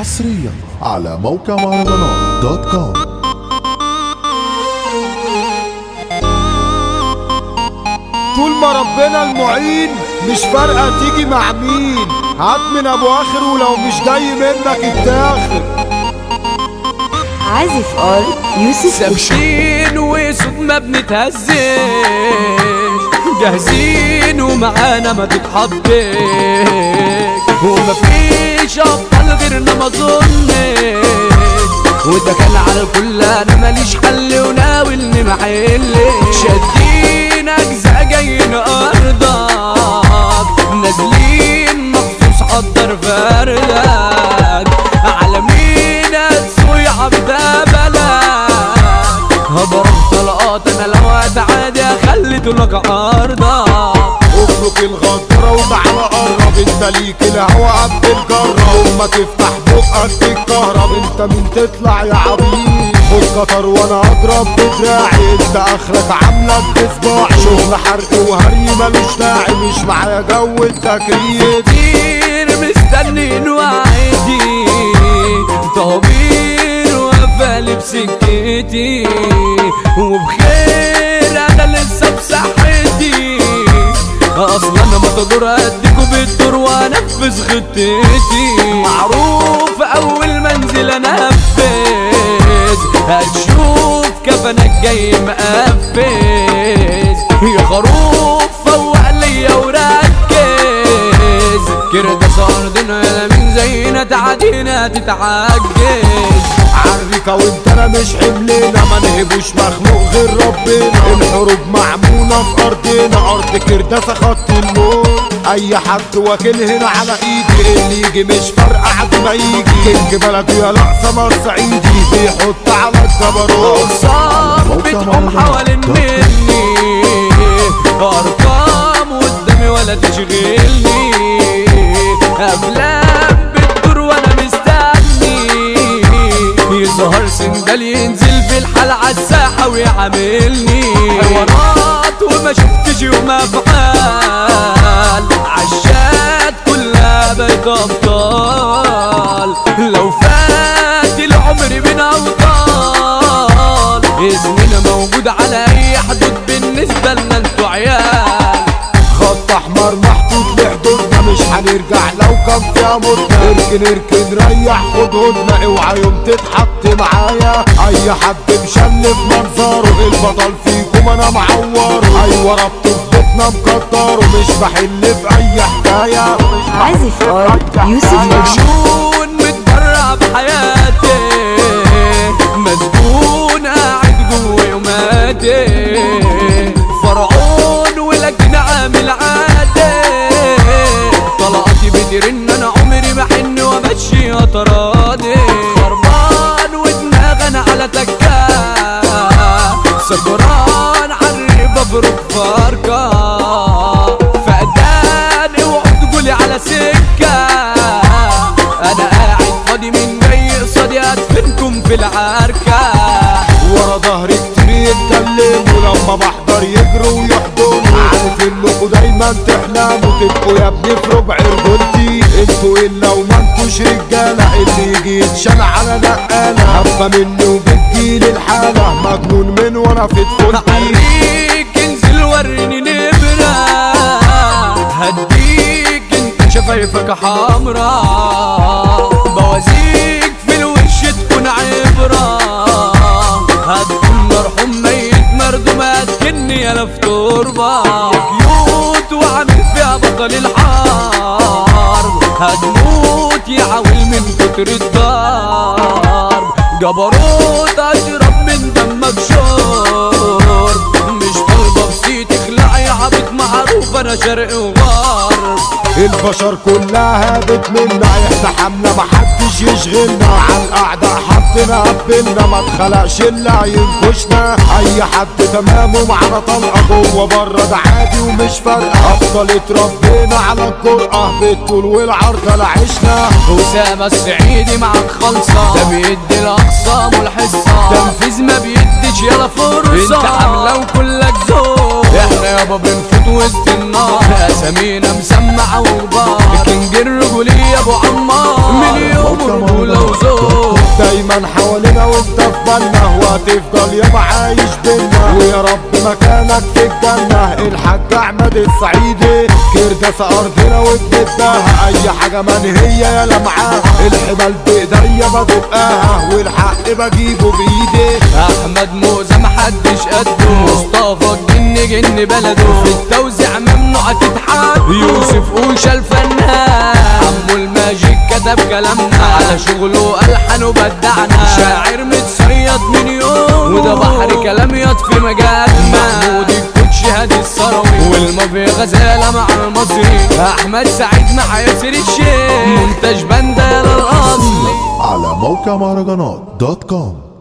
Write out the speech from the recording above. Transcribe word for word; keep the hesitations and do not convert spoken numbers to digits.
حصريا على موقع مهرجانات دوت كوم. طول ما ربنا المعين مش فارقة تيجي مع مين، هات من ابو اخر ولو مش جاي منك التاخر. عازف ار يوسف ثابتين وصوت ما بنتهزش، جاهزين ومعانا ما تتحطش، ومفيش ابطال غيرنا ما اظنش، وده كان على الكل انا ماليش حل وناوي اني ما احلش. شادين اجزاء جايين ارضك، نازلين مخصوص حضر فردك، على مين هتسوي عبده بلد، هضرب طلقات انا لو هتعادي خليته لك عرضك. افرك الغدرة وتعالى قرب، انت ليك الهوا قد الجرة، وما تفتح بقك تتكهرب، انت مين تطلع يا عبيد؟ خد قطر وانا اضرب بدراعي، انت اخرك عاملك بصباعي، شغل حرق وهري ملوش داعي، مش معايا جو التكريم. كتير مستنين وعيدي طوابير وقفالي بسكتي، وبخير انا لسه بصحتي، اصلا انا متدور اديكوا بالدور وانفذ خطتي، معروف اول منزل انفذ، هتشوف كفنك جاي مقفز، يا خروف فوق ليا وركز، كده صاردنا يا من زينا تعدينا تتعجز. عريكة وانت انا مش حملنا، ما نهبوش مخلوق غير ربنا، الحروب معمونة في ارضنا، ارض كرداسة خط الموت، اي حد واكل هنا على ايدي، اللي يجي مش فارقة عد ما يجي، كينج بلده يا لقصة مار صعيدي، بيحط على الجبروت اقسام بتقوم حوالين مني، ارقام قدامي ولا تشغلني، افلام بتدور وانا مستني، يظهر سندال ينزل في الحال عالساحة ويعاملني، حوارات وما شفتش يوم افعال، عالشات كلها بقت ابطال، لو فات العمر من اوطال، اسمنا موجود على اي حدود بالنسبة لنا انتوا عيال، خط احمر محطوط لحدودنا، مش هنرجع لو كان فيها مدة، اركن اركن ريح خد هدنة، اوعى يوم تتحط معايا، اي حد مشلف منظره، البطل فيكم انا معوره، ايوه ربطه في بيتنا مكتره، مش بحل في اي حكاية. عازف ار يوسف مجنون متبرع بحياتي، مسجون قاعد جوا يوماتي، فرعون ولكن عامل عادي، طلقاتي بترن انا عمري ما حن وامشي اطرادي، خربان ودماغ انا على تكه، سكران عالريبه بروك فاركه، فقدان اوعوا تقولي على سكه، انا قاعد فاضي من جاي قصادي ادفنكم في العركه، ورا ظهري كتير يتكلموا، لما بحضر يجروا ويحضنوا، عارف انكوا دايما تحلموا تبقوا يا ابني في ربع رجولتي، انتوا الا وما انتوش رجاله، اللي يجي يتشال على نقاله، هبه مني وبتجيلي الحاله، مجنون من وانا في طفولتي، هوريك انزل وريني نبره، هديك انت شفايفك حمرا، بوازيك في الوش تكون عبره، هتكون مرحوم ميت مردوم هتكني يالا في تربه، كيوت وعامل فيها بطل الحرب، هتموت يا عاول من كتر الضرب، جبروت اشرب من دمك شرب، مش طالبه بسيط اخلع يا عبيط، معروف انا شرق وغرب، البشر كلها بتمنى، احنا حملة محدش يشغلنا، على الاعداء حطنا قبلنا، ما اتخلقش الا ينكشنا، اي حد تمام ومعنا طلقة جوه بره ده عادي ومش فارقة، افضل اتربينا على الجرأة، بالطول والعرض لا عشنا، أسامة السعيدي معاك خلصة، ده بيدي الاقسام والحصة، تنفيذ ما بيديش يلا فرصة، انت حملة وكلك ذوق، احنا يابا بنفوت وسط النار، اسامينا مسمعة وكبار، كينج الرجولية ابو عمار، مليون رجولة دايما حوالينا وانت في بالنا، وهتفضل يابا عايش بينا، ويا رب مكانك في الجنة. الحاج احمد الصعيدي كرداسة ارضنا وبندباها، اي حاجة منهية يالا معاها، الحبال بايديا بدقاها، والحق بجيبه بايدي. احمد موزة محدش قده، مصطفى الجن جن بلده، في التوزيع ممنوع تتحد، يوسف اوشا الفنان، عمو الماجيك كتب كلامنا، على شغله الحن وبدعنا، شاعر متصيد من يوم، وده بحر كلام ياض في مجالنا، محمود الكوتش هادي الثروي، والمافيا غزالة مع المصري، احمد سعيد مع ياسر الشيخ، منتج بندة للاصل. على موقع مهرجانات دوت كوم.